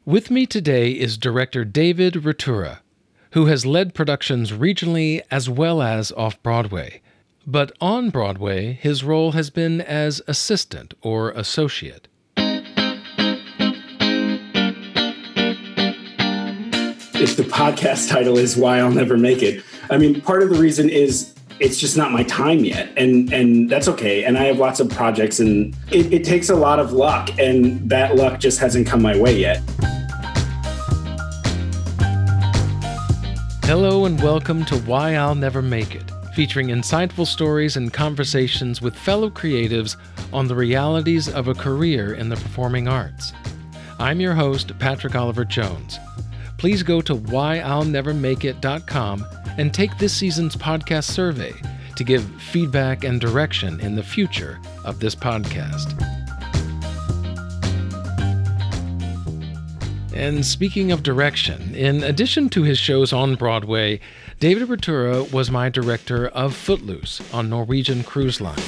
With me today is director David Ratura, who has led productions regionally as well as off-Broadway. But on Broadway, his role has been as assistant or associate. If the podcast title is Why I'll Never Make It, I mean, part of the reason is it's just not my time yet. And that's okay. And I have lots of projects, and it takes a lot of luck, and that luck just hasn't come my way yet. Hello and welcome to Why I'll Never Make It, featuring insightful stories and conversations with fellow creatives on the realities of a career in the performing arts. I'm your host, Patrick Oliver Jones. Please go to whyillnevermakeit.com and take this season's podcast survey to give feedback and direction in the future of this podcast. And speaking of direction, in addition to his shows on Broadway, David Ratura was my director of Footloose on Norwegian Cruise Line.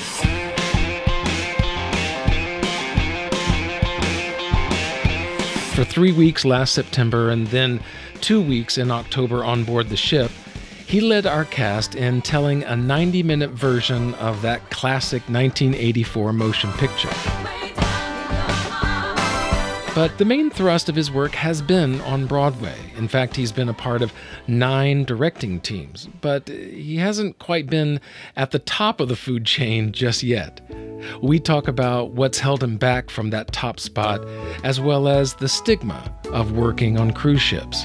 For 3 weeks last September and then 2 weeks in October on board the ship, he led our cast in telling a 90-minute version of that classic 1984 motion picture. But the main thrust of his work has been on Broadway. In fact, he's been a part of 9 directing teams, but he hasn't quite been at the top of the food chain just yet. We talk about what's held him back from that top spot, as well as the stigma of working on cruise ships.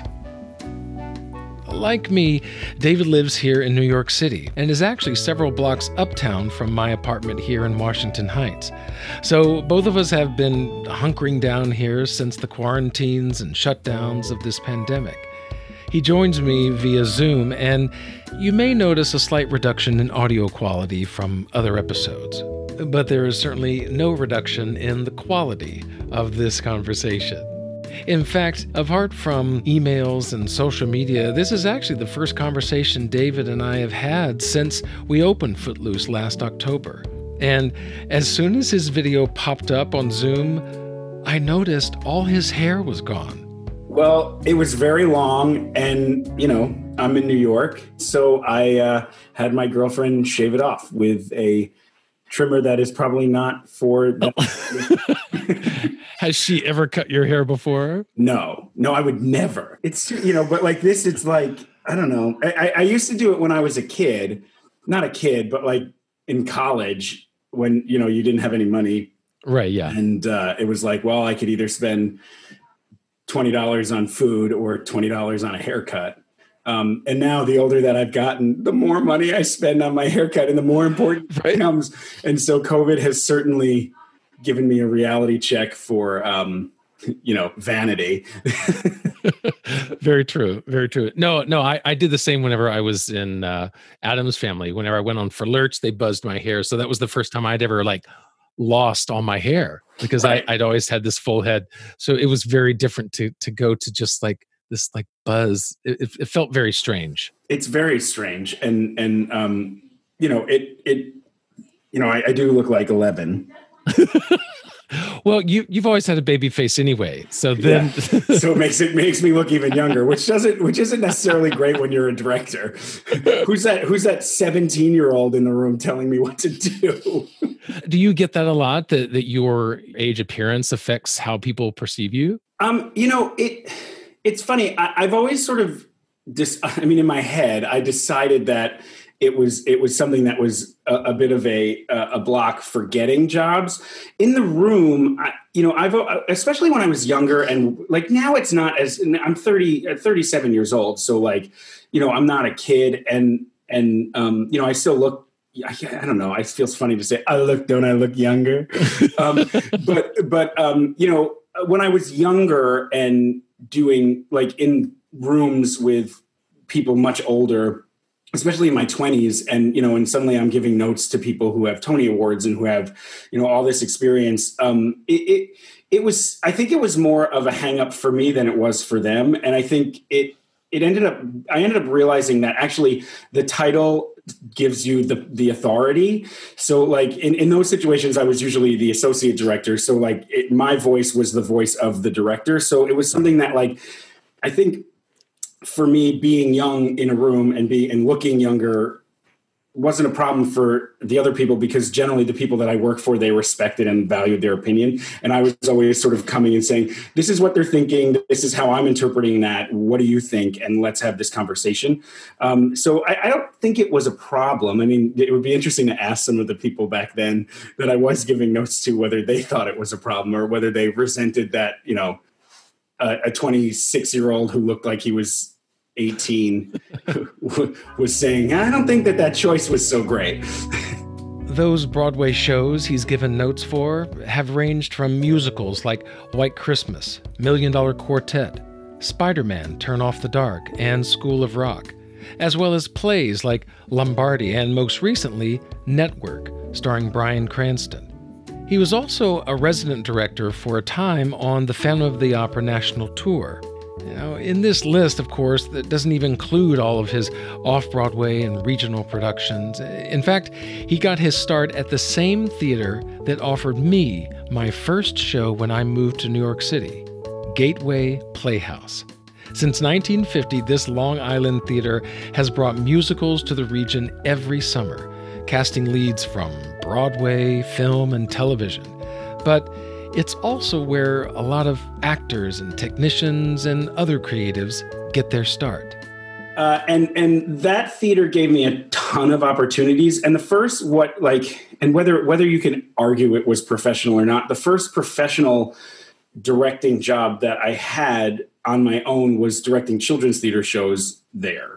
Like me, David lives here in New York City and is actually several blocks uptown from my apartment here in Washington Heights. So both of us have been hunkering down here since the quarantines and shutdowns of this pandemic. He joins me via Zoom, and you may notice a slight reduction in audio quality from other episodes. But there is certainly no reduction in the quality of this conversation. In fact, apart from emails and social media, this is actually the first conversation David and I have had since we opened Footloose last October. And as soon as his video popped up on Zoom, I noticed all his hair was gone. Well, it was very long, and, I'm in New York, so I had my girlfriend shave it off with a trimmer that is probably not for that. Has she ever cut your hair before? No, I would never. It's, but like this, it's like, I don't know. I used to do it when I was a kid, not a kid, but like in college when, you didn't have any money. Right. Yeah. And it was like, well, I could either spend $20 on food or $20 on a haircut. And now the older that I've gotten, the more money I spend on my haircut and the more important it becomes. And so COVID has certainly given me a reality check for, vanity. Very true. Very true. No, I did the same whenever I was in Adam's Family. Whenever I went on for Lurch, they buzzed my hair. So that was the first time I'd ever lost all my hair because I'd always had this full head. So it was very different to go to just this buzz. It felt very strange. It's very strange. And I do look like 11. Well, you've always had a baby face anyway. So then so it makes me look even younger, which isn't necessarily great when you're a director. Who's that 17-year-old in the room telling me what to do? Do you get that a lot, that your age appearance affects how people perceive you? It's funny. I've always sort of in my head, I decided that it was something that was a bit of a block for getting jobs in the room. I've especially when I was younger, and now it's not as. I'm 37 years old, so I'm not a kid, and I still look. I don't know. It feels funny to say don't I look younger? But when I was younger and doing in rooms with people much older, especially in my 20s, and suddenly I'm giving notes to people who have Tony Awards and who have all this experience. I think it was more of a hang up for me than it was for them, and I think I ended up realizing that actually the title gives you the authority. So like in those situations, I was usually the associate director. So like my voice was the voice of the director. So it was something that like, I think for me being young in a room and looking younger wasn't a problem for the other people, because generally the people that I work for, they respected and valued their opinion. And I was always sort of coming and saying, this is what they're thinking. This is how I'm interpreting that. What do you think? And let's have this conversation. So I don't think it was a problem. I mean, it would be interesting to ask some of the people back then that I was giving notes to, whether they thought it was a problem or whether they resented that, you know, a 26-year-old who looked like he was 18 was saying, I don't think that choice was so great. Those Broadway shows he's given notes for have ranged from musicals like White Christmas, $1 Million Quartet, Spider-Man, Turn Off the Dark, and School of Rock, as well as plays like Lombardi and most recently Network, starring Bryan Cranston. He was also a resident director for a time on the Phantom of the Opera National Tour. You know, in this list, of course, that doesn't even include all of his off-Broadway and regional productions. In fact, he got his start at the same theater that offered me my first show when I moved to New York City, Gateway Playhouse. Since 1950, this Long Island theater has brought musicals to the region every summer, casting leads from Broadway, film, and television. But it's also where a lot of actors and technicians and other creatives get their start. And that theater gave me a ton of opportunities. And the first, whether you can argue it was professional or not, the first professional directing job that I had on my own was directing children's theater shows there.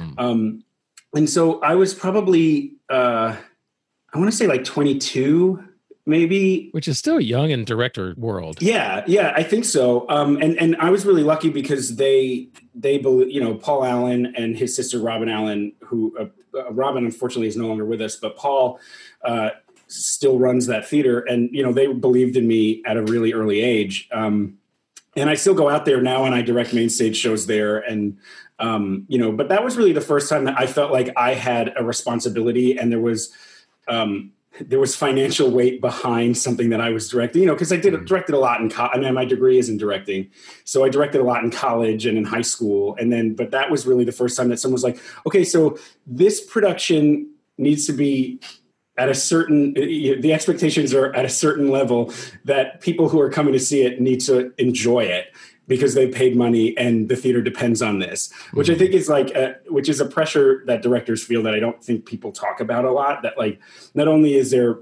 And so I was probably, I want to say like 22, maybe. Which is still young in director world. Yeah, I think so. And I was really lucky because they you know, Paul Allen and his sister Robin Allen, who Robin unfortunately is no longer with us, but Paul still runs that theater, and you know, they believed in me at a really early age. And I still go out there now and I direct main stage shows there, and you know, but that was really the first time that I felt like I had a responsibility, and there was financial weight behind something that I was directing, you know, because I directed a lot in college. I mean, my degree is in directing. So I directed a lot in college and in high school. But that was really the first time that someone was like, okay, so this production needs to be at a certain, the expectations are at a certain level that people who are coming to see it need to enjoy it, because they paid money and the theater depends on this, which I think is which is a pressure that directors feel that I don't think people talk about a lot. That like, not only is there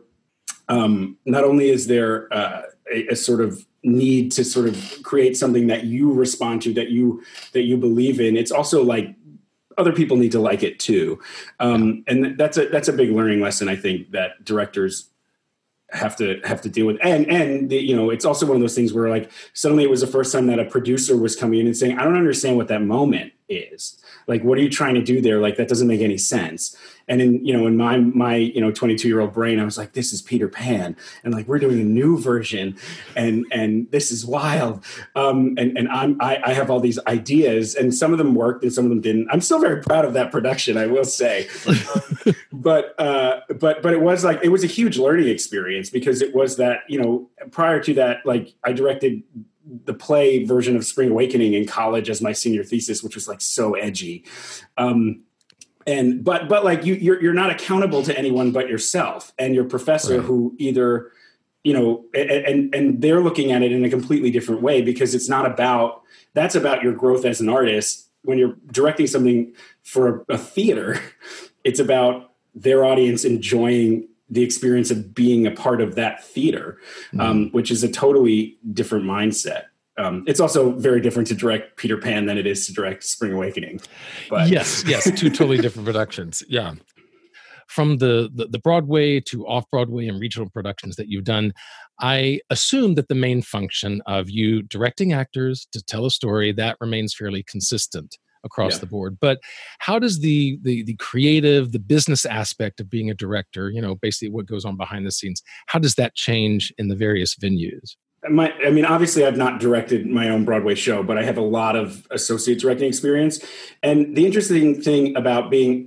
a sort of need to sort of create something that you respond to, that you believe in, it's also like other people need to like it too. And that's a big learning lesson, I think, that directors have to deal with. And you know, it's also one of those things where like suddenly it was the first time that a producer was coming in and saying, I don't understand what that moment is. Like, what are you trying to do there? Like, that doesn't make any sense. And in my you know, 22-year-old brain, I was like, this is Peter Pan, and like, we're doing a new version, and this is wild. And I have all these ideas, and some of them worked and some of them didn't. I'm still very proud of that production, I will say. But it was like, it was a huge learning experience, because it was that, you know, prior to that, like, I directed the play version of Spring Awakening in college as my senior thesis, which was like so edgy. But like you're not accountable to anyone but yourself and your professor, right, who either, you know, and they're looking at it in a completely different way, because it's not about, that's about your growth as an artist. When you're directing something for a theater, it's about their audience enjoying the experience of being a part of that theater, which is a totally different mindset. It's also very different to direct Peter Pan than it is to direct Spring Awakening. But yes, two totally different productions. Yeah. From the Broadway to off-Broadway and regional productions that you've done, I assume that the main function of you directing actors to tell a story, that remains fairly consistent across the board. But how does the creative, the business aspect of being a director, you know, basically what goes on behind the scenes, how does that change in the various venues? I mean, obviously I've not directed my own Broadway show, but I have a lot of associate directing experience. And the interesting thing about being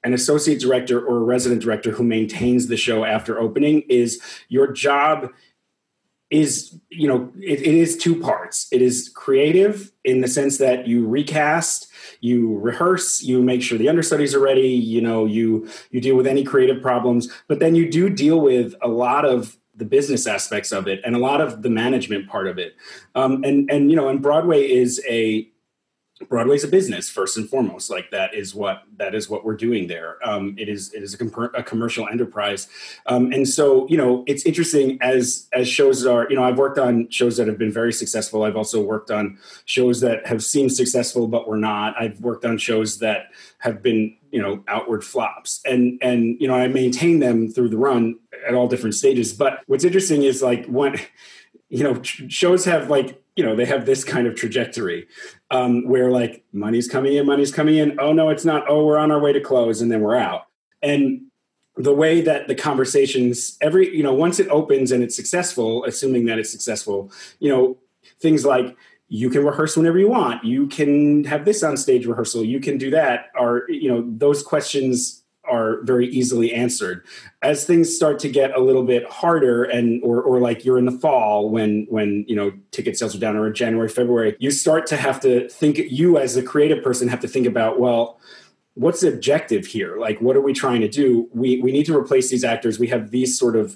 an associate director or a resident director who maintains the show after opening is your job is, it is two parts. It is creative in the sense that you recast, you rehearse, you make sure the understudies are ready, you deal with any creative problems, but then you do deal with a lot of the business aspects of it and a lot of the management part of it. And Broadway's a business first and foremost. Like that is what we're doing there. It is a commercial enterprise, and so it's interesting as shows are. I've worked on shows that have been very successful. I've also worked on shows that have seemed successful but were not. I've worked on shows that have been outward flops, and I maintain them through the run at all different stages. But what's interesting is like when shows have they have this kind of trajectory where like money's coming in. Oh, no, it's not. Oh, we're on our way to close and then we're out. And the way that the conversations once it opens and it's successful, assuming that it's successful, things like you can rehearse whenever you want. You can have this on stage rehearsal. You can do that. Those questions are very easily answered. As things start to get a little bit harder or like you're in the fall when ticket sales are down, or in January, February, you start to have to think, you as a creative person have to think about, well, what's the objective here? Like, what are we trying to do? We need to replace these actors. We have these sort of,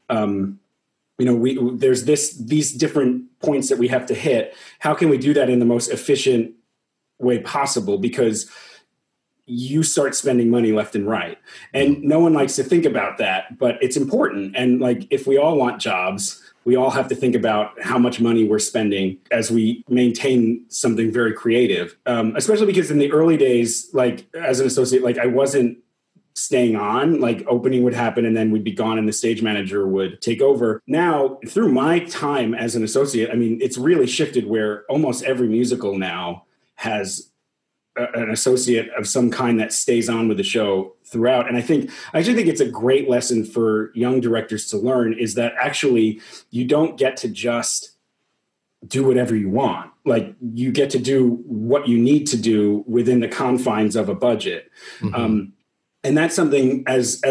there's these different points that we have to hit. How can we do that in the most efficient way possible? Because you start spending money left and right. And no one likes to think about that, but it's important. And like, if we all want jobs, we all have to think about how much money we're spending as we maintain something very creative. Especially because in the early days, like as an associate, like I wasn't staying on, like opening would happen and then we'd be gone and the stage manager would take over. Now, through my time as an associate, I mean, it's really shifted where almost every musical now has an associate of some kind that stays on with the show throughout. And I actually think it's a great lesson for young directors to learn, is that actually you don't get to just do whatever you want. Like you get to do what you need to do within the confines of a budget. Mm-hmm. And that's something as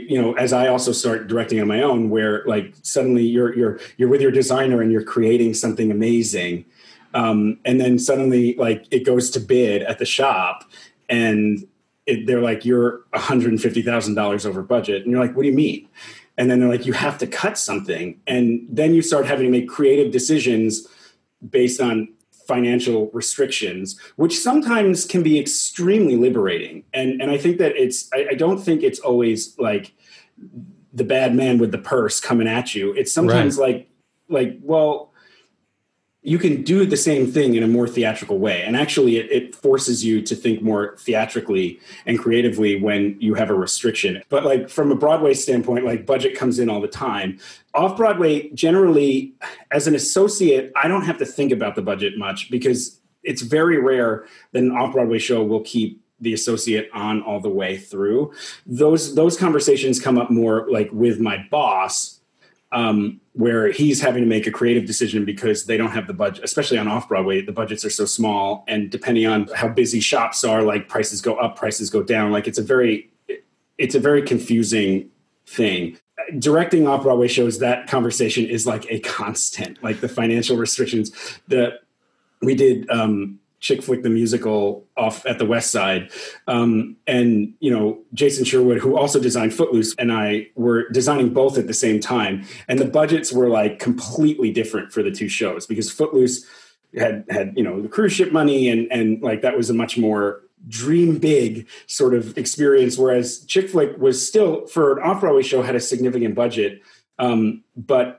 I also start directing on my own, where like suddenly you're with your designer and you're creating something amazing. And then suddenly like it goes to bid at the shop and they're like, you're $150,000 over budget. And you're like, what do you mean? And then they're like, you have to cut something. And then you start having to make creative decisions based on financial restrictions, which sometimes can be extremely liberating. And I think that I don't think it's always like the bad man with the purse coming at you. It's sometimes right. like, well, you can do the same thing in a more theatrical way. And actually it forces you to think more theatrically and creatively when you have a restriction. But like from a Broadway standpoint, like budget comes in all the time. Off-Broadway, generally, as an associate, I don't have to think about the budget much because it's very rare that an off-Broadway show will keep the associate on all the way through. Those conversations come up more like with my boss, where he's having to make a creative decision because they don't have the budget, especially on off-Broadway, the budgets are so small. And depending on how busy shops are, like prices go up, prices go down. Like it's a very confusing thing. Directing off-Broadway shows, that conversation is like a constant, like the financial restrictions that we did, Chick Flick the Musical off at the West Side. And, Jason Sherwood, who also designed Footloose, and I were designing both at the same time. And the budgets were like completely different for the two shows because Footloose had the cruise ship money and like that was a much more dream big sort of experience. Whereas Chick Flick was still, for an off-Broadway show, had a significant budget. But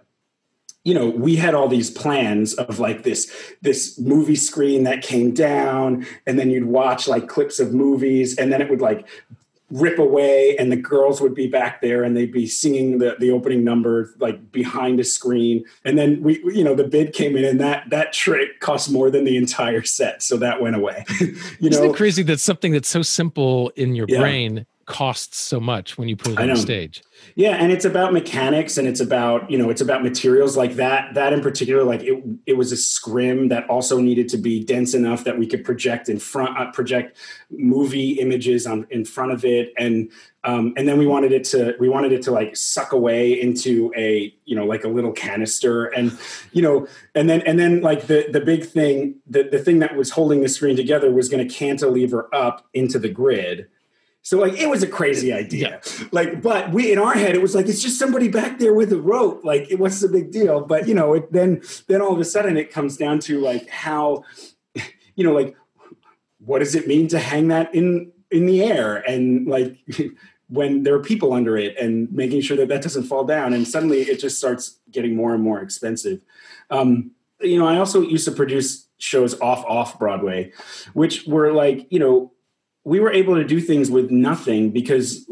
we had all these plans of like this movie screen that came down and then you'd watch like clips of movies and then it would like rip away and the girls would be back there and they'd be singing the opening number like behind a screen. And then the bid came in and that trick cost more than the entire set. So that went away. Isn't it crazy that something that's so simple in your brain costs so much when you put it I on know. the stage. Yeah, and it's about mechanics, and it's about, it's about materials like that. That in particular, like it was a scrim that also needed to be dense enough that we could project project movie images in front of it, and then we wanted it to like suck away into a like a little canister, and and then like the big thing, the thing that was holding the screen together was going to cantilever up into the grid. So like it was a crazy idea, like, but in our head it was like, it's just somebody back there with a rope. Like, what's the big deal? But then all of a sudden it comes down to like how, like, what does it mean to hang that in the air, and like when there are people under it, and making sure that doesn't fall down, and suddenly it just starts getting more and more expensive. I also used to produce shows off Broadway, which were like, we were able to do things with nothing because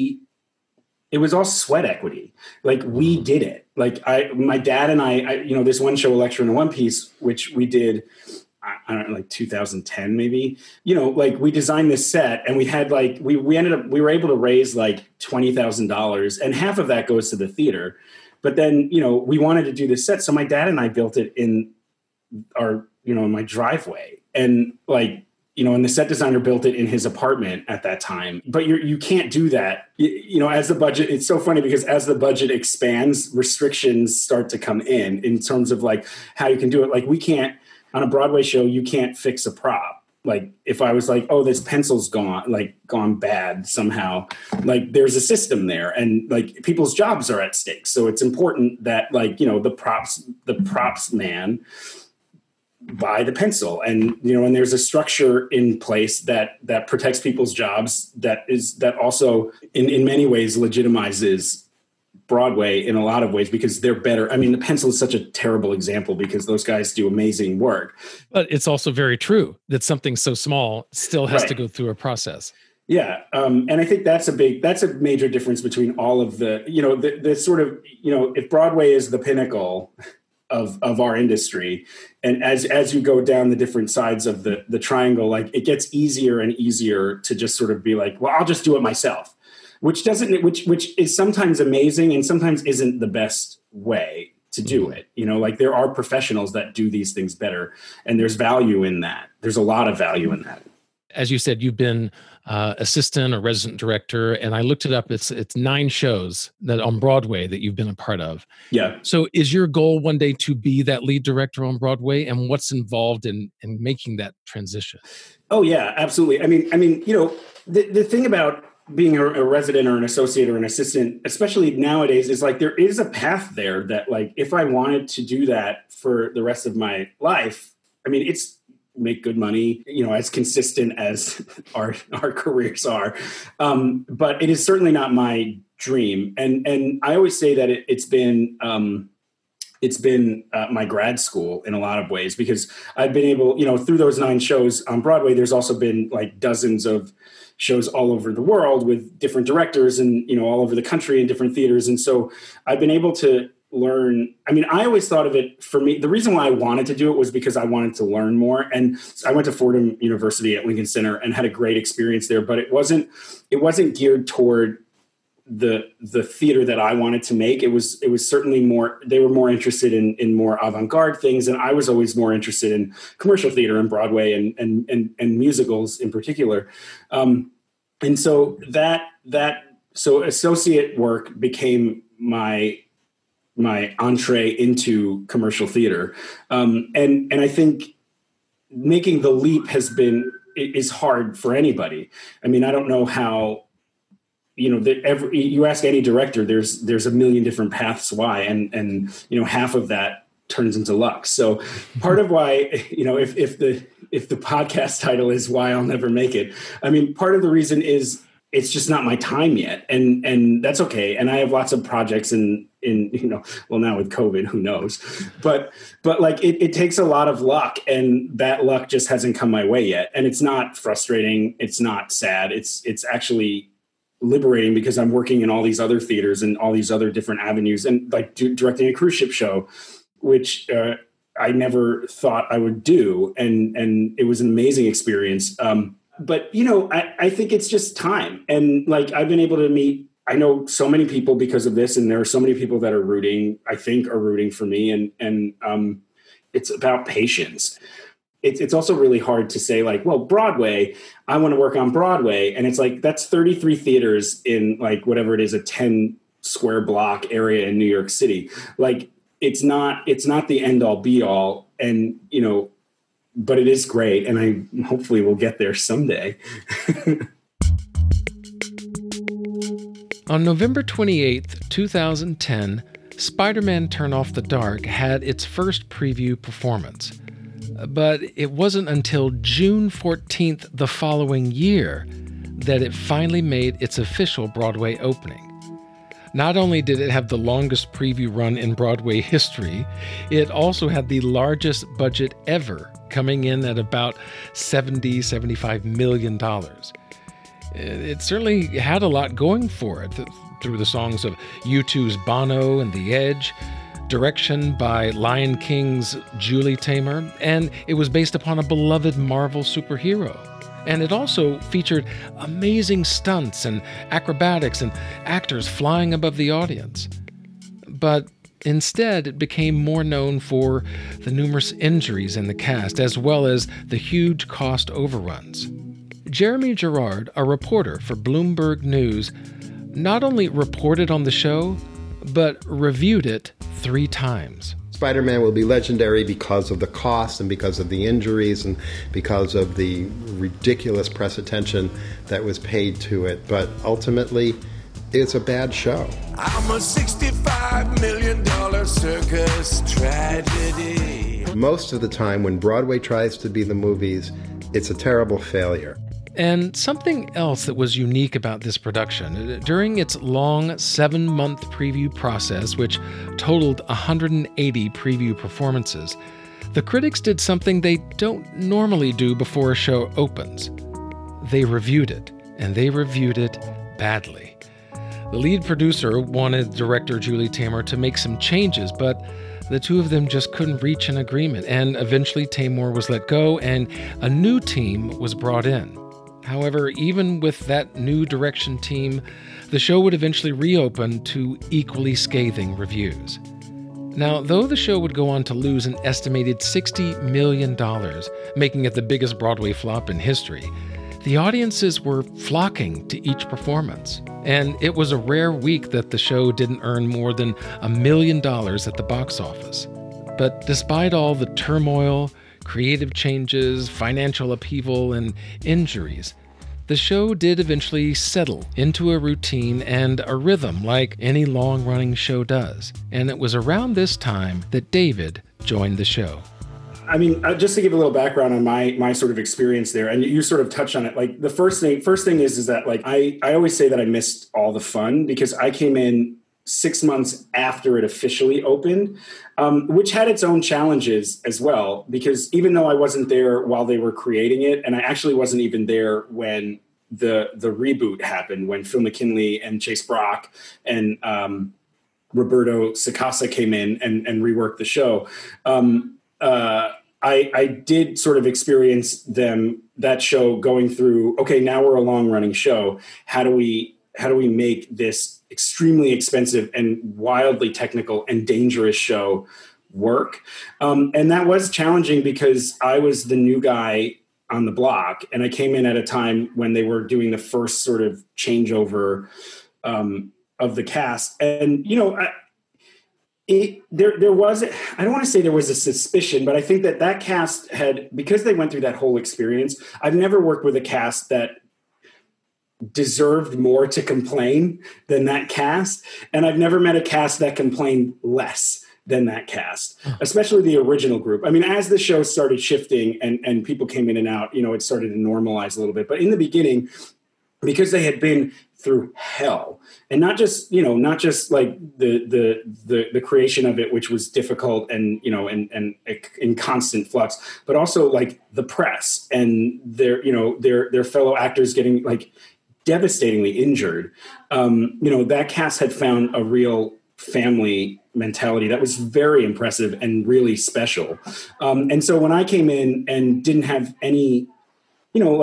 it was all sweat equity. Like, we did it. Like my dad and I, this one show, Electra in One Piece, which we did, I don't know, like 2010 maybe, like we designed this set, and we had like, we were able to raise like $20,000, and half of that goes to the theater. But then, we wanted to do this set. So my dad and I built it in our, in my driveway, and like, and the set designer built it in his apartment at that time. But you can't do that. As the budget, it's so funny because as the budget expands, restrictions start to come in terms of like how you can do it. Like, we can't, on a Broadway show, you can't fix a prop. Like, if I was like, oh, this pencil's gone bad somehow, like there's a system there, and like people's jobs are at stake. So it's important that like, the props man buy the pencil, and and there's a structure in place that protects people's jobs, that also in many ways legitimizes Broadway in a lot of ways, because they're better. I mean, the pencil is such a terrible example because those guys do amazing work, but it's also very true that something so small still has to go through a process. Yeah. And I think that's a major difference between all of the sort of, if Broadway is the pinnacle of our industry, and as you go down the different sides of the triangle, like it gets easier and easier to just sort of be like, well, I'll just do it myself, which is sometimes amazing and sometimes isn't the best way to do it. Like there are professionals that do these things better, and there's value in that. There's a lot of value in that. As you said, you've been assistant or resident director, and I looked it up. It's 9 shows that on Broadway that you've been a part of. Yeah. So is your goal one day to be that lead director on Broadway, and what's involved in making that transition? Oh yeah, absolutely. I mean, the thing about being a resident or an associate or an assistant, especially nowadays, is like there is a path there that like if I wanted to do that for the rest of my life, I mean, it's make good money, as consistent as our careers are. But it is certainly not my dream. And I always say that it's been my grad school in a lot of ways, because I've been able, through those 9 shows on Broadway, there's also been like dozens of shows all over the world with different directors and, all over the country in different theaters. And so I've been able to learn. I mean, I always thought of it, for me, the reason why I wanted to do it was because I wanted to learn more. And I went to Fordham University at Lincoln Center and had a great experience there, but it wasn't geared toward the theater that I wanted to make. It was certainly more, they were more interested in more avant-garde things. And I was always more interested in commercial theater and Broadway and musicals in particular. And so so associate work became my entree into commercial theater. And I think making the leap is hard for anybody. I mean, I don't know how, you ask any director, there's a million different paths why, and half of that turns into luck. So part of why, if the podcast title is Why I'll Never Make It, I mean, part of the reason is it's just not my time yet. And that's okay. And I have lots of projects in well, now with COVID, who knows, but like it takes a lot of luck, and that luck just hasn't come my way yet. And it's not frustrating. It's not sad. It's actually liberating, because I'm working in all these other theaters and all these other different avenues, and like directing a cruise ship show, which I never thought I would do. And it was an amazing experience. but I think it's just time. And like, I've been able to meet, I know so many people because of this, and there are so many people that are rooting for me. And it's about patience. It's also really hard to say like, well, Broadway, I want to work on Broadway. And it's like, that's 33 theaters in like, whatever it is, a 10 square block area in New York City. Like, it's not the end all be all. And, but it is great. And I hopefully will get there someday. On November 28th, 2010, Spider-Man Turn Off the Dark had its first preview performance. But it wasn't until June 14th the following year that it finally made its official Broadway opening. Not only did it have the longest preview run in Broadway history, it also had the largest budget ever, coming in at about $75 million. It certainly had a lot going for it through the songs of U2's Bono and The Edge, direction by Lion King's Julie Taymor, and it was based upon a beloved Marvel superhero. And it also featured amazing stunts and acrobatics and actors flying above the audience. But instead, it became more known for the numerous injuries in the cast, as well as the huge cost overruns. Jeremy Gerard, a reporter for Bloomberg News, not only reported on the show, but reviewed it 3 times. Spider-Man will be legendary because of the cost and because of the injuries and because of the ridiculous press attention that was paid to it. But ultimately, it's a bad show. I'm a $65 million circus tragedy. Most of the time when Broadway tries to be the movies, it's a terrible failure. And something else that was unique about this production, during its long 7-month preview process, which totaled 180 preview performances, the critics did something they don't normally do before a show opens. They reviewed it, and they reviewed it badly. The lead producer wanted director Julie Taymor to make some changes, but the two of them just couldn't reach an agreement, and eventually Taymor was let go and a new team was brought in. However, even with that new direction team, the show would eventually reopen to equally scathing reviews. Now, though the show would go on to lose an estimated $60 million, making it the biggest Broadway flop in history, the audiences were flocking to each performance. And it was a rare week that the show didn't earn more than $1 million at the box office. But despite all the turmoil, creative changes, financial upheaval, and injuries, the show did eventually settle into a routine and a rhythm like any long-running show does. And it was around this time that David joined the show. I mean, just to give a little background on my sort of experience there, and you sort of touched on it. Like the first thing is that like I always say that I missed all the fun because I came in 6 months after it officially opened, which had its own challenges as well, because even though I wasn't there while they were creating it, and I actually wasn't even there when the reboot happened, when Phil McKinley and Chase Brock and Roberto Sacasa came in and reworked the show, I did sort of experience that show going through, okay, now we're a long running show. How do we make this extremely expensive and wildly technical and dangerous show work? And that was challenging because I was the new guy on the block, and I came in at a time when they were doing the first sort of changeover of the cast. And, there was, I don't want to say there was a suspicion, but I think that cast had, because they went through that whole experience, I've never worked with a cast that deserved more to complain than that cast. And I've never met a cast that complained less than that cast, especially the original group. I mean, as the show started shifting and people came in and out, it started to normalize a little bit. But in the beginning, because they had been through hell, and not just like the creation of it, which was difficult and in constant flux, but also like the press and their fellow actors getting like devastatingly injured. That cast had found a real family mentality that was very impressive and really special. And so when I came in and didn't have any,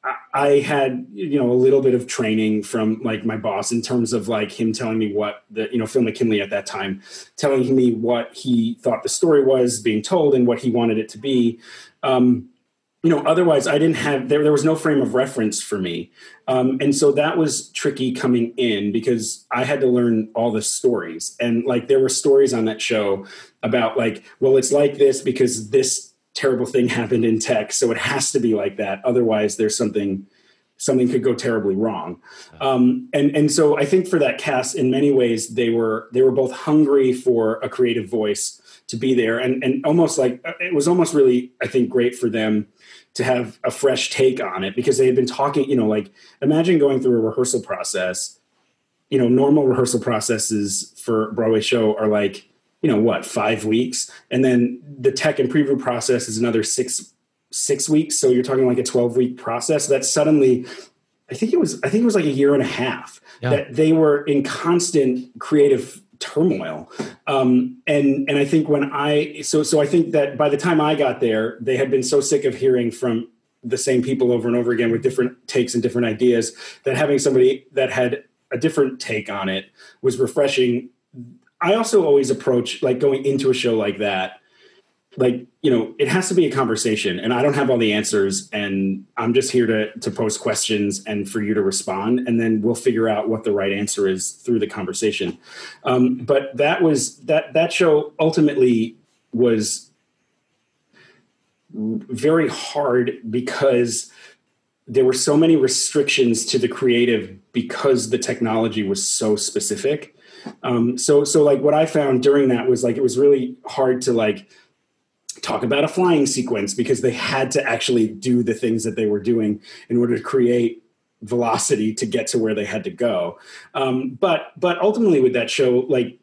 I had, a little bit of training from like my boss in terms of like him telling me what Phil McKinley at that time, telling me what he thought the story was being told and what he wanted it to be. Otherwise I didn't have, there was no frame of reference for me. And so that was tricky coming in because I had to learn all the stories. And like, there were stories on that show about like, well, it's like this because this terrible thing happened in tech, so it has to be like that. Otherwise, there's something could go terribly wrong. And so I think for that cast, in many ways, they were both hungry for a creative voice to be there, and almost like it was almost really, I think, great for them to have a fresh take on it because they had been talking. Like imagine going through a rehearsal process. Normal rehearsal processes for a Broadway show are like, 5 weeks. And then the tech and preview process is another six weeks. So you're talking like a 12-week process. That's suddenly, I think it was like a year and a half that they were in constant creative turmoil. And I think so I think that by the time I got there, they had been so sick of hearing from the same people over and over again with different takes and different ideas that having somebody that had a different take on it was refreshing. I also always approach like going into a show like that, like, it has to be a conversation and I don't have all the answers and I'm just here to pose questions and for you to respond. And then we'll figure out what the right answer is through the conversation. But that show ultimately was very hard because there were so many restrictions to the creative because the technology was so specific. So like what I found during that was like, it was really hard to like talk about a flying sequence because they had to actually do the things that they were doing in order to create velocity to get to where they had to go. But ultimately with that show, like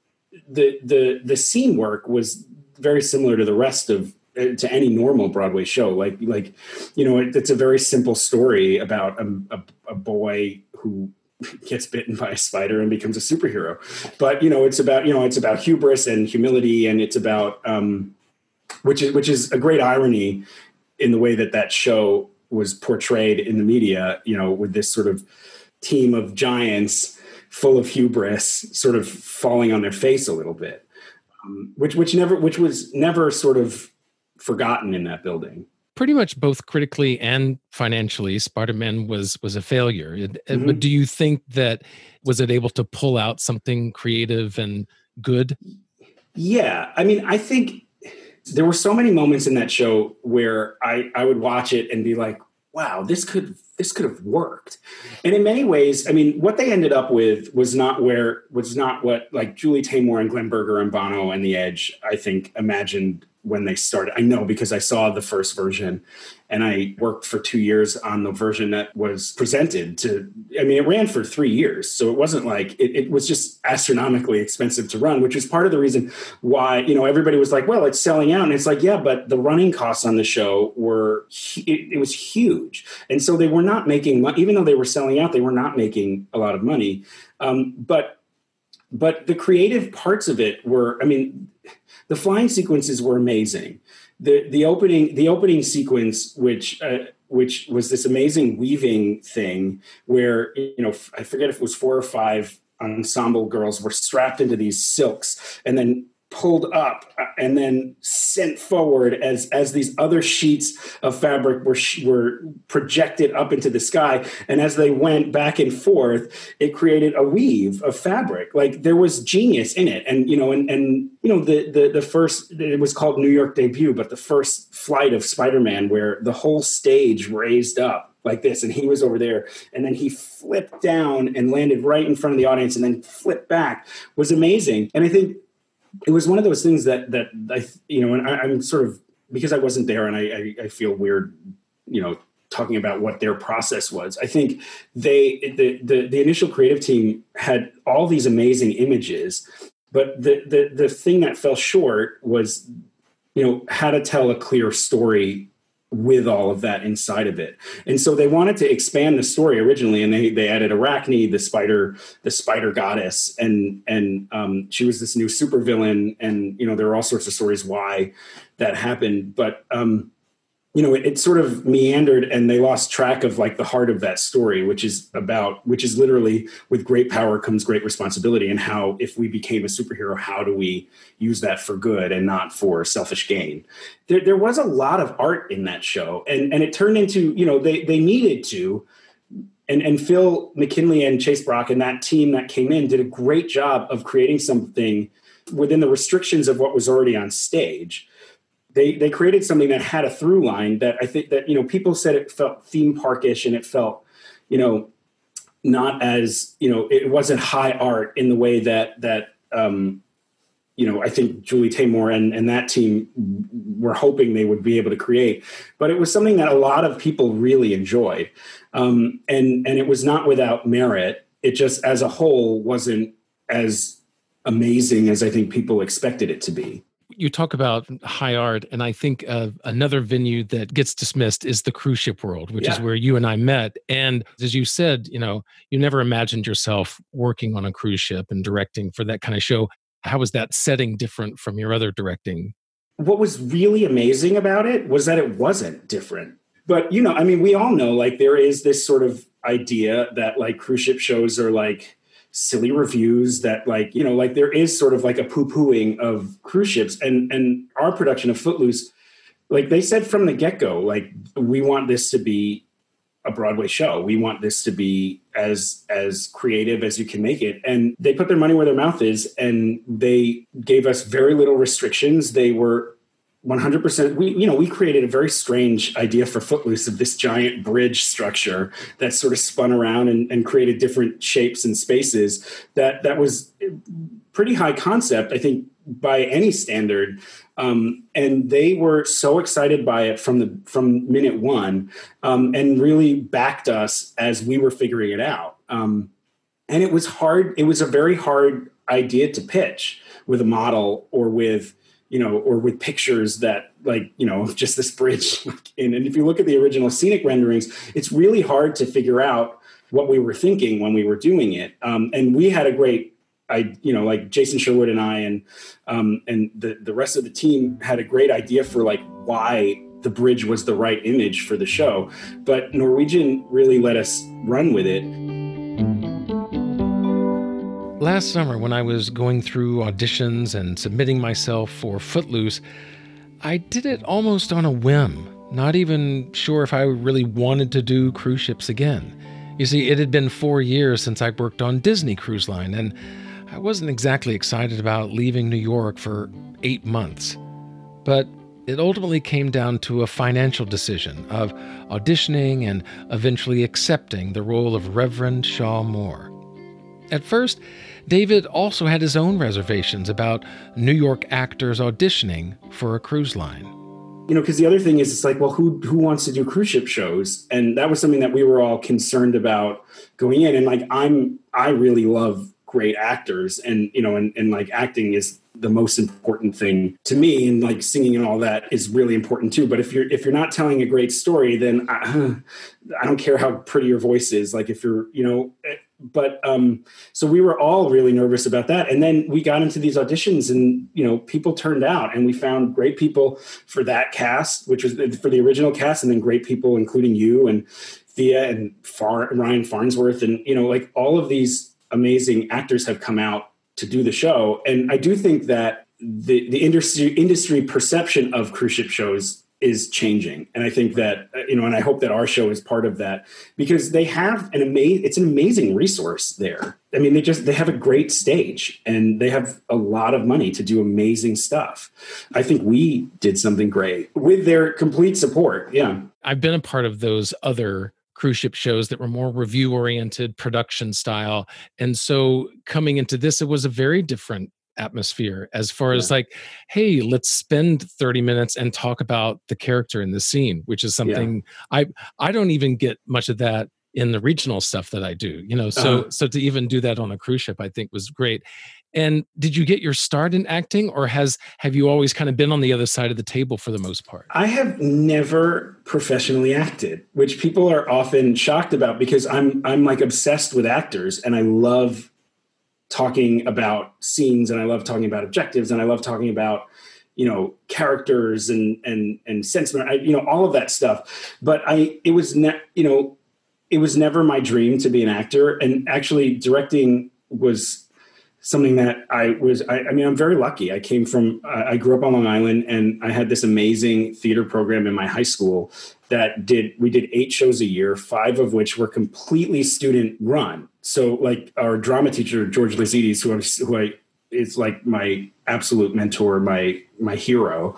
the scene work was very similar to the rest of, to any normal Broadway show. Like, it's a very simple story about a boy who gets bitten by a spider and becomes a superhero. But, it's about hubris and humility. And it's about, which is a great irony in the way that show was portrayed in the media, with this sort of team of giants full of hubris sort of falling on their face a little bit, which was never sort of forgotten in that building. Pretty much both critically and financially, Spider-Man was a failure. Mm-hmm. But do you think that was it able to pull out something creative and good? Yeah. I mean, I think there were so many moments in that show where I would watch it and be like, wow, this could have worked. And in many ways, I mean, what they ended up with was not what like Julie Taymor and Glenn Berger and Bono and The Edge, I think, imagined when they started. I know because I saw the first version and I worked for 2 years on the version that was presented it ran for 3 years. So it wasn't like, it was just astronomically expensive to run, which is part of the reason why, everybody was like, well, it's selling out. And it's like, yeah, but the running costs on the show it was huge. And so they were not making money, even though they were selling out, they were not making a lot of money. But the creative parts of it were, the flying sequences were amazing. The opening sequence, which was this amazing weaving thing where, I forget if it was 4 or 5 ensemble girls were strapped into these silks and then pulled up and then sent forward as these other sheets of fabric were projected up into the sky. And as they went back and forth, it created a weave of fabric. Like there was genius in it. And, the first, it was called New York Debut, but the first flight of Spider-Man where the whole stage raised up like this, and he was over there, and then he flipped down and landed right in front of the audience and then flipped back was amazing. And I think it was one of those things that I, and I'm sort of, because I wasn't there and I feel weird, talking about what their process was. I think the initial creative team had all these amazing images, but the thing that fell short was, how to tell a clear story with all of that inside of it. And so they wanted to expand the story originally, and they added Arachne, the spider goddess, and she was this new supervillain, and there were all sorts of stories why that happened. But it sort of meandered and they lost track of like the heart of that story, which is literally with great power comes great responsibility, and how if we became a superhero, how do we use that for good and not for selfish gain? There was a lot of art in that show, and it turned into, they needed to. And Phil McKinley and Chase Brock and that team that came in did a great job of creating something within the restrictions of what was already on stage. They created something that had a through line that I think that, people said it felt theme parkish, and it felt, not as, it wasn't high art in the way that I think Julie Taymor and that team were hoping they would be able to create. But it was something that a lot of people really enjoyed. And it was not without merit. It just, as a whole, wasn't as amazing as I think people expected it to be. You talk about high art, and I think another venue that gets dismissed is the cruise ship world, which is where you and I met. And as you said, you never imagined yourself working on a cruise ship and directing for that kind of show. How was that setting different from your other directing? What was really amazing about it was that it wasn't different. But, we all know, like, there is this sort of idea that, like, cruise ship shows are like silly reviews, that like, like there is sort of like a poo-pooing of cruise ships, and our production of Footloose, like they said from the get-go, like, we want this to be a Broadway show. We want this to be as creative as you can make it. And they put their money where their mouth is, and they gave us very little restrictions. They were 100%. We created a very strange idea for Footloose of this giant bridge structure that sort of spun around and created different shapes and spaces. That was pretty high concept, I think, by any standard. And they were so excited by it from minute one, and really backed us as we were figuring it out. And it was hard. It was a very hard idea to pitch with a model or with pictures that, like, just this bridge. And if you look at the original scenic renderings, it's really hard to figure out what we were thinking when we were doing it. And we had a great, like Jason Sherwood and I and the rest of the team had a great idea for like why the bridge was the right image for the show. But Norwegian really let us run with it. Last summer, when I was going through auditions and submitting myself for Footloose, I did it almost on a whim, not even sure if I really wanted to do cruise ships again. You see, it had been 4 years since I worked on Disney Cruise Line, and I wasn't exactly excited about leaving New York for 8 months. But it ultimately came down to a financial decision of auditioning and eventually accepting the role of Reverend Shaw Moore. At first, David also had his own reservations about New York actors auditioning for a cruise line. Because the other thing is, it's like, well, who wants to do cruise ship shows? And that was something that we were all concerned about going in. And like, I really love great actors, and like acting is the most important thing to me, and like singing and all that is really important too. But if you're not telling a great story, then I don't care how pretty your voice is. Like if you're, but so we were all really nervous about that. And then we got into these auditions, and people turned out, and we found great people for that cast, which was for the original cast, and then great people, including you and Thea and Ryan Farnsworth, and like all of these amazing actors have come out to do the show. And I do think that the industry perception of cruise ship shows is changing. And I think that, and I hope that our show is part of that, because they have it's an amazing resource there. I mean, they have a great stage, and they have a lot of money to do amazing stuff. I think we did something great with their complete support. Yeah. I've been a part of those other cruise ship shows that were more review-oriented, production style. And so coming into this, it was a very different atmosphere as far as like, hey, let's spend 30 minutes and talk about the character in the scene, which is something I don't even get much of that in the regional stuff that I do, so to even do that on a cruise ship, I think was great. And did you get your start in acting, or have you always kind of been on the other side of the table for the most part? I have never professionally acted, which people are often shocked about, because I'm like obsessed with actors, and I love talking about scenes, and I love talking about objectives, and I love talking about, characters and sentiment, all of that stuff. But it was never my dream to be an actor. And actually directing was something that I'm very lucky. I grew up on Long Island, and I had this amazing theater program in my high school we did 8 shows a year, 5 of which were completely student run. So like our drama teacher, George Lazides, who is like my absolute mentor, my hero.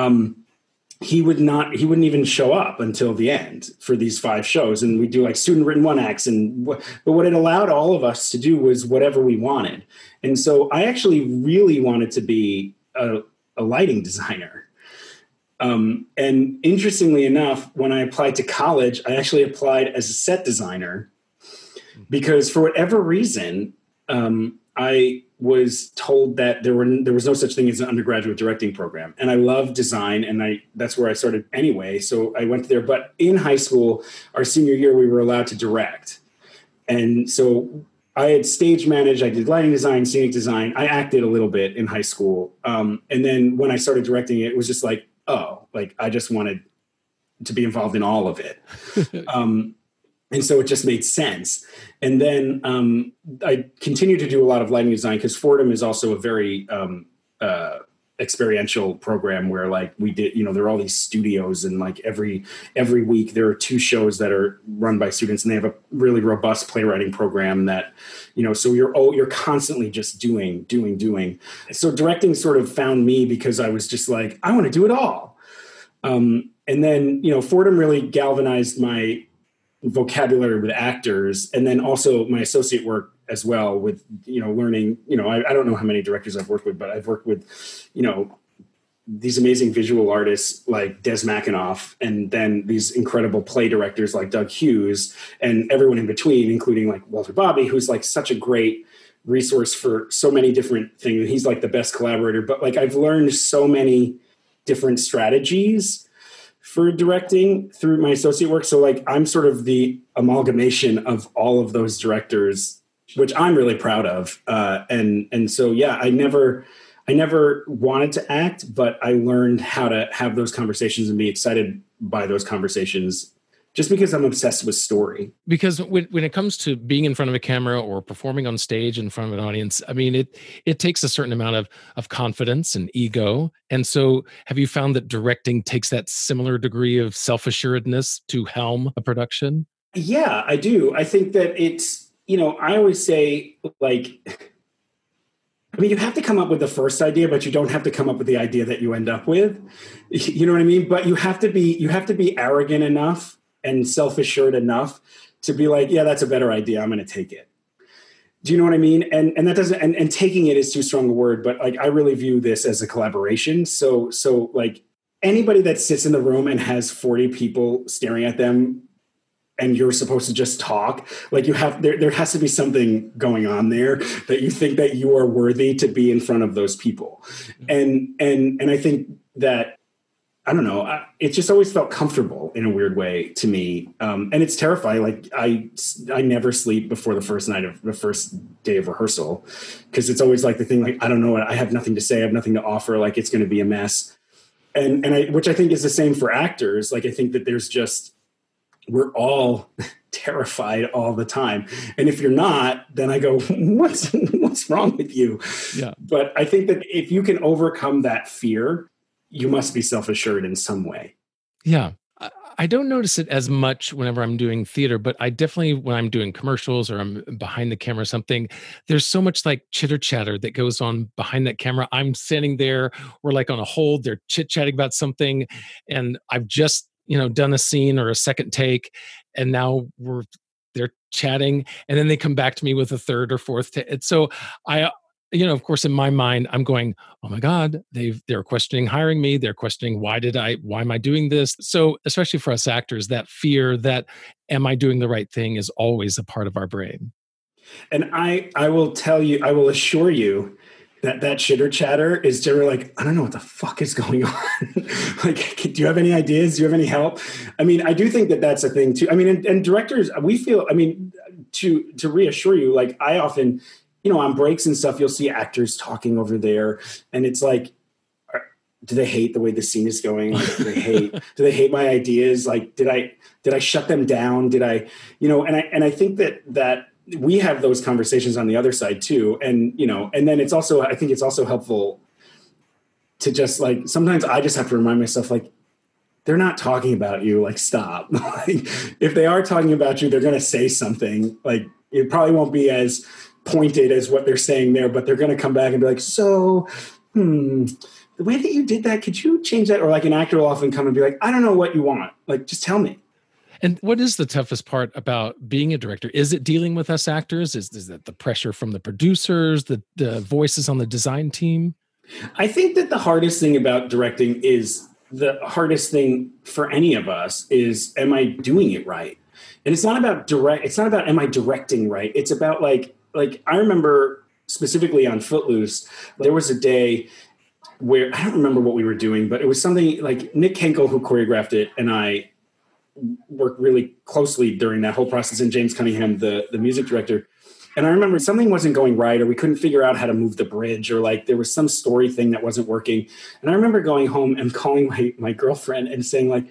He wouldn't even show up until the end for these 5 shows. And we do like student written one acts. But what it allowed all of us to do was whatever we wanted. And so I actually really wanted to be a lighting designer. And interestingly enough, when I applied to college, I actually applied as a set designer because for whatever reason, I was told that there was no such thing as an undergraduate directing program. And I love design, and that's where I started anyway. So I went there. But in high school, our senior year, we were allowed to direct. And so I had stage managed, I did lighting design, scenic design. I acted a little bit in high school. And then when I started directing it was just like, I just wanted to be involved in all of it. And so it just made sense. And then I continued to do a lot of lighting design because Fordham is also a very experiential program where like we did, there are all these studios, and like every week there are 2 shows that are run by students, and they have a really robust playwriting program that, so you're constantly just doing. So directing sort of found me because I was just like, I want to do it all. And then, Fordham really galvanized my vocabulary with actors, and then also my associate work as well with, learning, I don't know how many directors I've worked with, but I've worked with, these amazing visual artists like Des McAnuff, and then these incredible play directors like Doug Hughes, and everyone in between, including like Walter Bobby, who's like such a great resource for so many different things. He's like the best collaborator, but like I've learned so many different strategies for directing through my associate work. So like I'm sort of the amalgamation of all of those directors, which I'm really proud of. And so, yeah, I never wanted to act, but I learned how to have those conversations and be excited by those conversations just because I'm obsessed with story. Because when it comes to being in front of a camera or performing on stage in front of an audience, I mean, it takes a certain amount of confidence and ego. And so have you found that directing takes that similar degree of self-assuredness to helm a production? Yeah, I do. I think that it's, I always say like, you have to come up with the first idea, but you don't have to come up with the idea that you end up with. You know what I mean? But you have to be arrogant enough and self-assured enough to be like, yeah, that's a better idea. I'm going to take it. Do you know what I mean? And that doesn't, and taking it is too strong a word, but like, I really view this as a collaboration. So like anybody that sits in the room and has 40 people staring at them and you're supposed to just talk, like there has to be something going on there that you think that you are worthy to be in front of those people. And I think that, I don't know, it just always felt comfortable in a weird way to me. And it's terrifying. Like I never sleep before the first day of rehearsal, because it's always like the thing, like, I don't know, I have nothing to say, I have nothing to offer, like it's going to be a mess. Which I think is the same for actors. Like, I think that we're all terrified all the time. And if you're not, then I go, what's wrong with you? Yeah. But I think that if you can overcome that fear, you must be self-assured in some way. Yeah. I don't notice it as much whenever I'm doing theater, but I definitely, when I'm doing commercials or I'm behind the camera or something, there's so much like chitter chatter that goes on behind that camera. I'm standing there, we're like on a hold, they're chit chatting about something, and I've just, done a scene or a second take, and now they're chatting, and then they come back to me with a third or fourth take. So I, of course, in my mind, I'm going, oh my God, they're questioning hiring me. They're questioning, why am I doing this? So especially for us actors, that fear that, am I doing the right thing, is always a part of our brain. And I will assure you that chitter chatter is generally like, I don't know what the fuck is going on. Like, do you have any ideas? Do you have any help? I mean, I do think that that's a thing too. I mean, and directors, we feel, I mean, to reassure you, like I often, on breaks and stuff, you'll see actors talking over there, and it's like, do they hate the way the scene is going? Like, do they hate my ideas? Like, did I shut them down? Did I, and I think that we have those conversations on the other side too. And, and then I think it's also helpful to just like, sometimes I just have to remind myself, like, they're not talking about you, like, stop. Like, if they are talking about you, they're going to say something. Like, it probably won't be as pointed as what they're saying there, but they're going to come back and be like, so, the way that you did that, could you change that? Or like an actor will often come and be like, I don't know what you want. Like, just tell me. And what is the toughest part about being a director? Is it dealing with us actors? Is it the pressure from the producers, the voices on the design team? I think that the hardest thing about directing is the hardest thing for any of us is, am I doing it right? And it's not about am I directing right? It's about like I remember specifically on Footloose, there was a day where I don't remember what we were doing, but it was something like Nick Henkel, who choreographed it, and I worked really closely during that whole process, and James Cunningham, the music director. And I remember something wasn't going right, or we couldn't figure out how to move the bridge, or like there was some story thing that wasn't working. And I remember going home and calling my girlfriend and saying, like,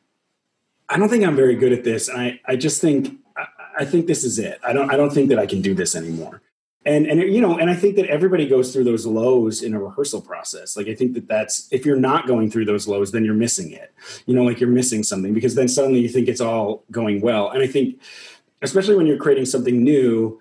I don't think I'm very good at this. And I just think, I think this is it. I don't think that I can do this anymore. And I think that everybody goes through those lows in a rehearsal process. Like, I think that's, if you're not going through those lows, then you're missing it, like you're missing something, because then suddenly you think it's all going well. And I think, especially when you're creating something new,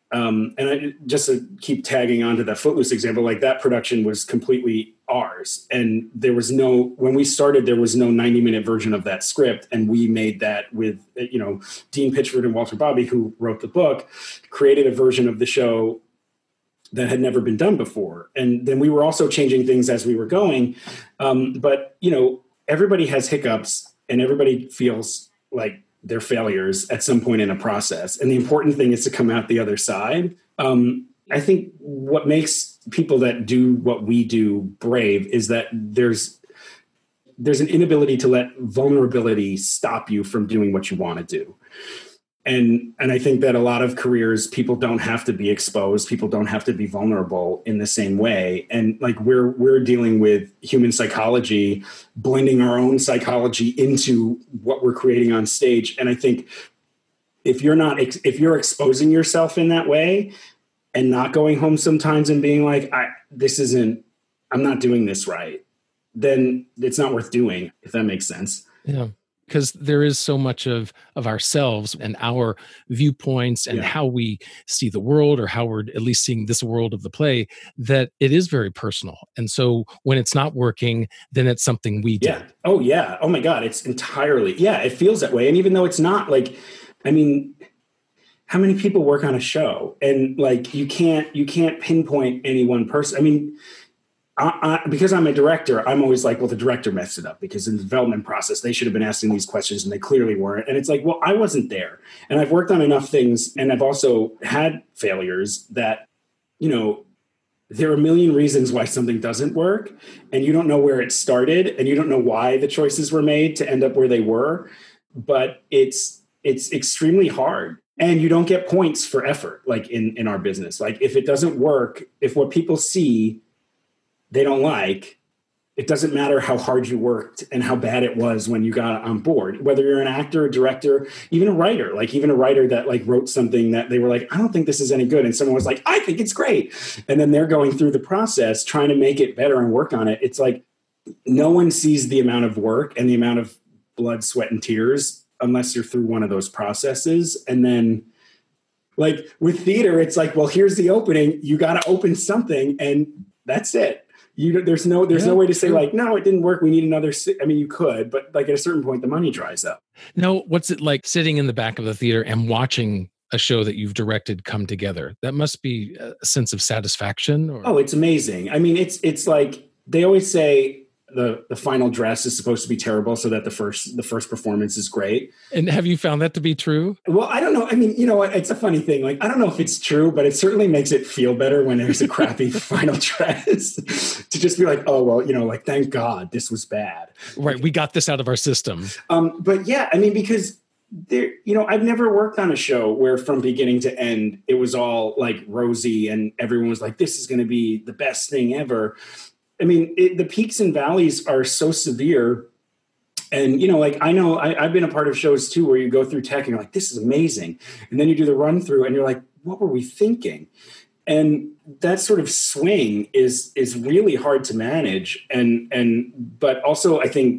just to keep tagging onto that Footloose example, like that production was completely ours. And when we started, there was no 90-minute version of that script. And we made that with, Dean Pitchford and Walter Bobby, who wrote the book, created a version of the show that had never been done before. And then we were also changing things as we were going. But everybody has hiccups, and everybody feels like they're failures at some point in a process. And the important thing is to come out the other side. I think what makes people that do what we do brave is that there's an inability to let vulnerability stop you from doing what you want to do. And I think that a lot of careers, people don't have to be exposed. People don't have to be vulnerable in the same way. And like we're dealing with human psychology, blending our own psychology into what we're creating on stage. And I think if you're exposing yourself in that way and not going home sometimes and being like, I'm not doing this right, then it's not worth doing, if that makes sense. Yeah. Because there is so much of ourselves and our viewpoints and how we see the world, or how we're at least seeing this world of the play, that it is very personal. And so when it's not working, then it's something we did. Yeah. Oh, yeah. Oh, my God. It's entirely. Yeah, it feels that way. And even though it's not, like, I mean, how many people work on a show? And like, you can't pinpoint any one person. I mean, because I'm a director, I'm always like, well, the director messed it up, because in the development process, they should have been asking these questions and they clearly weren't. And it's like, well, I wasn't there. And I've worked on enough things, and I've also had failures that, there are a million reasons why something doesn't work, and you don't know where it started, and you don't know why the choices were made to end up where they were. But it's extremely hard. And you don't get points for effort, like in our business. Like, if it doesn't work, if what people see they don't like, it doesn't matter how hard you worked and how bad it was when you got on board, whether you're an actor, a director, even a writer that like wrote something that they were like, I don't think this is any good. And someone was like, I think it's great. And then they're going through the process, trying to make it better and work on it. It's like, no one sees the amount of work and the amount of blood, sweat, and tears unless you're through one of those processes. And then like with theater, it's like, well, here's the opening. You got to open something, and that's it. There's no way to say like, no, it didn't work, we need another. I mean, you could, but like at a certain point, the money dries up. No, what's it like sitting in the back of the theater and watching a show that you've directed come together? That must be a sense of satisfaction. Oh, it's amazing. I mean, it's like they always say the final dress is supposed to be terrible so that the first performance is great. And have you found that to be true? Well, I don't know. I mean, you know what? It's a funny thing. Like, I don't know if it's true, but it certainly makes it feel better when there's a crappy final dress to just be like, oh, well, like, thank God this was bad. Right. We got this out of our system. But yeah, I mean, because there, I've never worked on a show where from beginning to end, it was all like rosy and everyone was like, this is going to be the best thing ever. I mean, the peaks and valleys are so severe. And, like I've been a part of shows too, where you go through tech and you're like, this is amazing. And then you do the run through and you're like, what were we thinking? And that sort of swing is really hard to manage. But also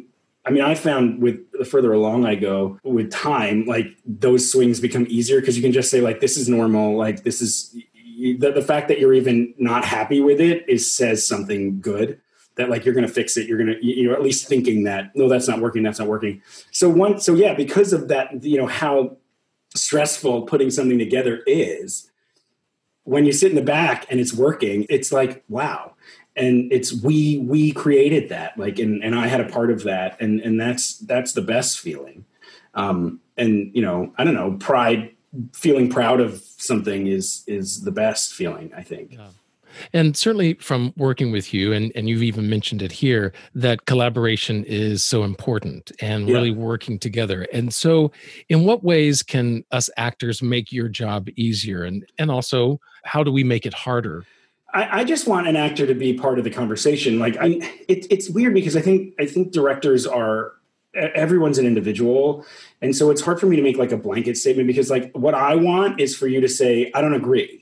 I found with the further along I go with time, like those swings become easier because you can just say like, this is normal. Like this is the fact that you're even not happy with it says something good. That like, you're going to fix it. You're going to, you're at least thinking that, no, that's not working. That's not working. So because of that, how stressful putting something together is, when you sit in the back and it's working, it's like, wow. And it's, we created that, like, and I had a part of that. And that's the best feeling. And, I don't know, feeling proud of something is the best feeling, I think. Yeah. And certainly from working with you, and you've even mentioned it here, that collaboration is so important and really working together. And so in what ways can us actors make your job easier? And also, how do we make it harder? I just want an actor to be part of the conversation. Like, it's weird because I think directors everyone's an individual. And so it's hard for me to make like a blanket statement because like what I want is for you to say, I don't agree.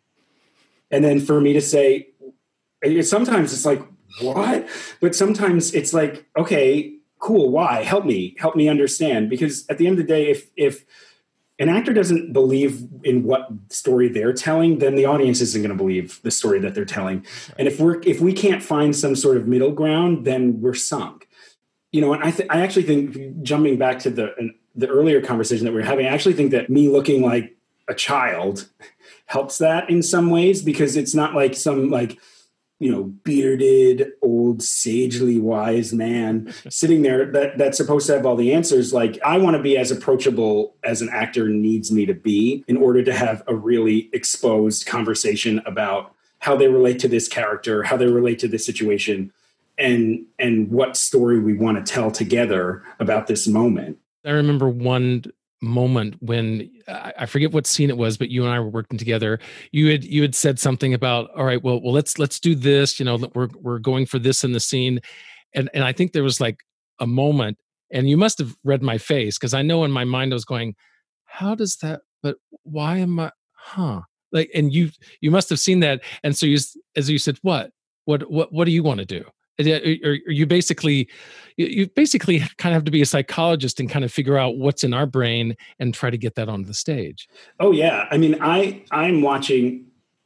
And then for me to say, sometimes it's like, what? But sometimes it's like, okay, cool. Why? Help me understand. Because at the end of the day, if an actor doesn't believe in what story they're telling, then the audience isn't going to believe the story that they're telling. Right. And if we can't find some sort of middle ground, then we're sunk. And I actually think, jumping back to the earlier conversation that we were having, I actually think that me looking like a child helps that in some ways, because it's not like some like, bearded, old, sagely wise man sitting there that's supposed to have all the answers. Like, I want to be as approachable as an actor needs me to be in order to have a really exposed conversation about how they relate to this character, how they relate to this situation, and what story we want to tell together about this moment. I remember one moment when I forget what scene it was, but you and I were working together. You had said something about, all right, well, let's do this. We're going for this in the scene, and I think there was like a moment, and you must have read my face because I know in my mind I was going, how does that? But why am I? Like, and you must have seen that, and so as you said, what do you want to do? Or you basically kind of have to be a psychologist and kind of figure out what's in our brain and try to get that onto the stage. Oh yeah. I mean, I'm watching,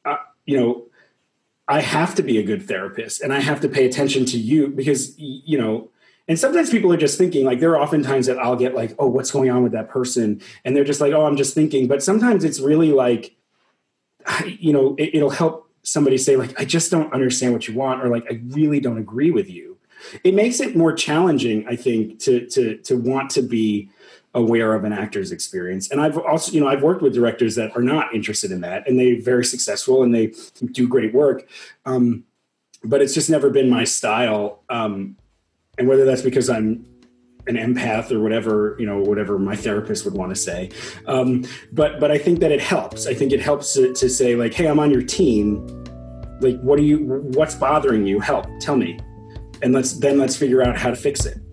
I have to be a good therapist and I have to pay attention to you because, and sometimes people are just thinking, like, there are often times that I'll get like, oh, what's going on with that person? And they're just like, oh, I'm just thinking. But sometimes it's really like, it'll help somebody say like, I just don't understand what you want, or like, I really don't agree with you. It makes it more challenging, I think, to want to be aware of an actor's experience. And I've also, I've worked with directors that are not interested in that, and they're very successful and they do great work. But it's just never been my style. And whether that's because I'm an empath or whatever my therapist would want to say. But I think that it helps. I think it helps to say like, hey, I'm on your team. Like, what's bothering you? Help, tell me. And let's figure out how to fix it.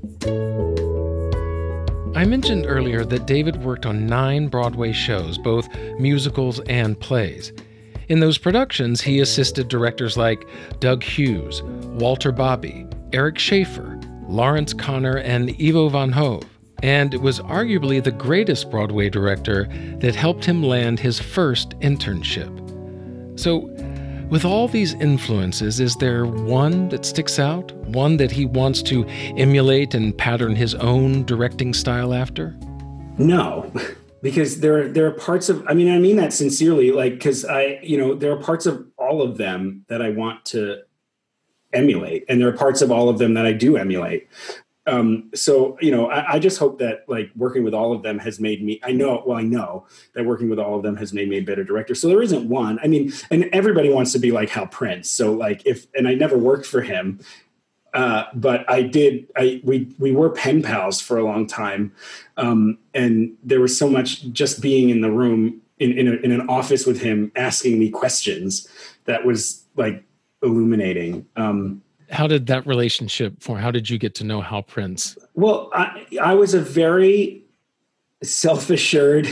I mentioned earlier that David worked on 9 Broadway shows, both musicals and plays. In those productions, he assisted directors like Doug Hughes, Walter Bobby, Eric Schaefer, Lawrence Connor, and Ivo van Hove. And it was arguably the greatest Broadway director that helped him land his first internship. So, with all these influences, is there one that sticks out? One that he wants to emulate and pattern his own directing style after? No, because there are parts of, I mean that sincerely, like, because there are parts of all of them that I want to emulate, and there are parts of all of them that I do emulate. So I just hope that like working with all of them has made me, I know that working with all of them has made me a better director. So there isn't one. I mean, and everybody wants to be like Hal Prince. So like and I never worked for him, but we were pen pals for a long time. And there was so much just being in the room in an office with him asking me questions that was like illuminating. How did that relationship form? How did you get to know Hal Prince? Well, I was a very self-assured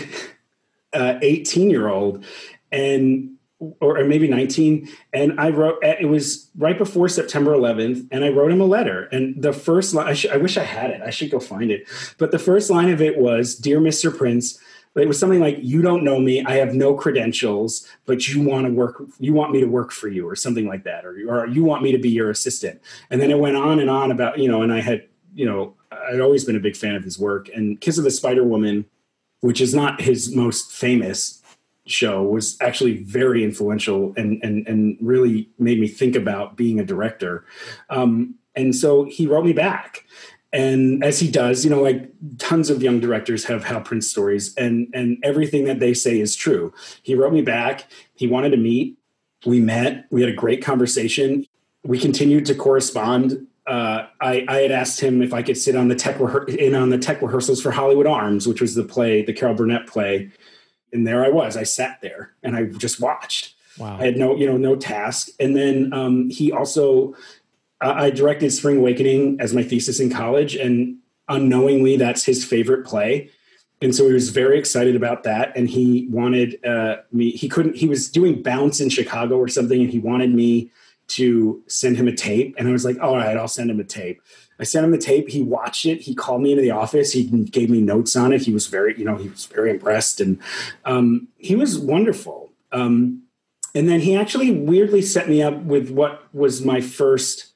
18-year-old, or maybe 19. And I wrote, it was right before September 11th, and I wrote him a letter. And the first line, I wish I had it. I should go find it. But the first line of it was, "Dear Mr. Prince," it was something like, "You don't know me. I have no credentials, but you want me to work for you," or something like that. Or "You want me to be your assistant." And then it went on about, and I'd always been a big fan of his work. And Kiss of the Spider Woman, which is not his most famous show, was actually very influential and really made me think about being a director. And so he wrote me back. And as he does, like tons of young directors have Hal Prince stories, and everything that they say is true. He wrote me back. He wanted to meet. We met. We had a great conversation. We continued to correspond. I had asked him if I could sit on the tech rehearsals for Hollywood Arms, which was the Carol Burnett play. And there I was. I sat there and I just watched. Wow. I had no task. And then he also, I directed Spring Awakening as my thesis in college, and unknowingly that's his favorite play. And so he was very excited about that. And he wanted me, he was doing Bounce in Chicago or something, and he wanted me to send him a tape. And I was like, all right, I'll send him a tape. I sent him the tape. He watched it. He called me into the office. He gave me notes on it. He was very impressed, and he was wonderful. And then he actually weirdly set me up with what was my first,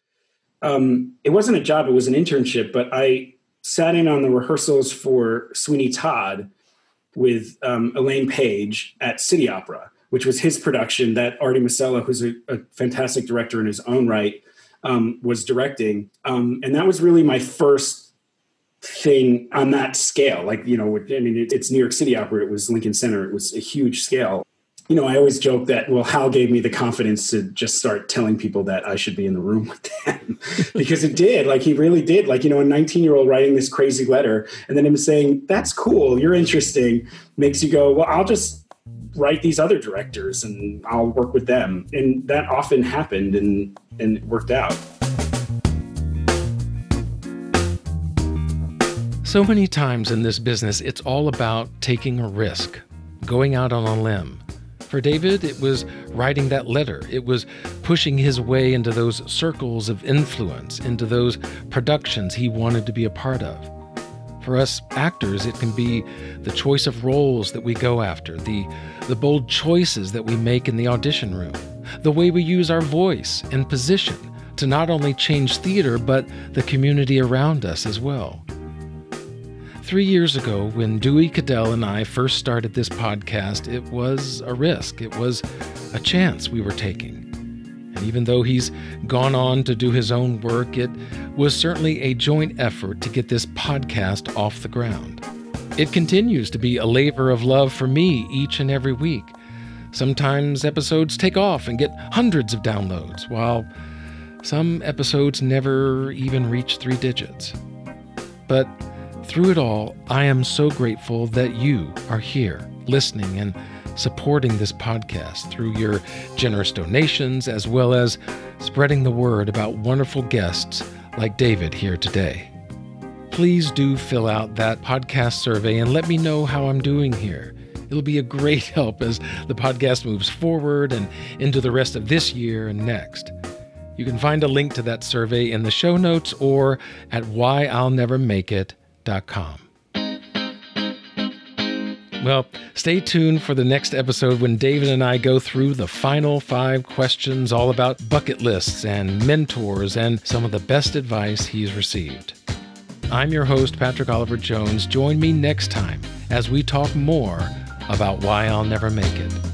it wasn't a job, it was an internship, but I sat in on the rehearsals for Sweeney Todd with Elaine Page at City Opera, which was his production that Artie Masella, who's a fantastic director in his own right, was directing. And that was really my first thing on that scale. It's New York City Opera. It was Lincoln Center. It was a huge scale. I always joke that, Hal gave me the confidence to just start telling people that I should be in the room with them because it did. He really did. A 19-year-old writing this crazy letter, and then him saying, "That's cool. You're interesting," makes you go, well, I'll just write these other directors and I'll work with them. And that often happened and it worked out. So many times in this business, it's all about taking a risk, going out on a limb. For David, it was writing that letter. It was pushing his way into those circles of influence, into those productions he wanted to be a part of. For us actors, it can be the choice of roles that we go after, the bold choices that we make in the audition room, the way we use our voice and position to not only change theater, but the community around us as well. 3 years ago, when Dewey Cadell and I first started this podcast, it was a risk. It was a chance we were taking. And even though he's gone on to do his own work, it was certainly a joint effort to get this podcast off the ground. It continues to be a labor of love for me each and every week. Sometimes episodes take off and get hundreds of downloads, while some episodes never even reach 3 digits. But through it all, I am so grateful that you are here, listening and supporting this podcast through your generous donations, as well as spreading the word about wonderful guests like David here today. Please do fill out that podcast survey and let me know how I'm doing here. It'll be a great help as the podcast moves forward and into the rest of this year and next. You can find a link to that survey in the show notes or at whyillnevermakeit.com. Well, stay tuned for the next episode when David and I go through the final 5 questions all about bucket lists and mentors and some of the best advice he's received. I'm your host, Patrick Oliver Jones. Join me next time as we talk more about Why I'll Never Make It.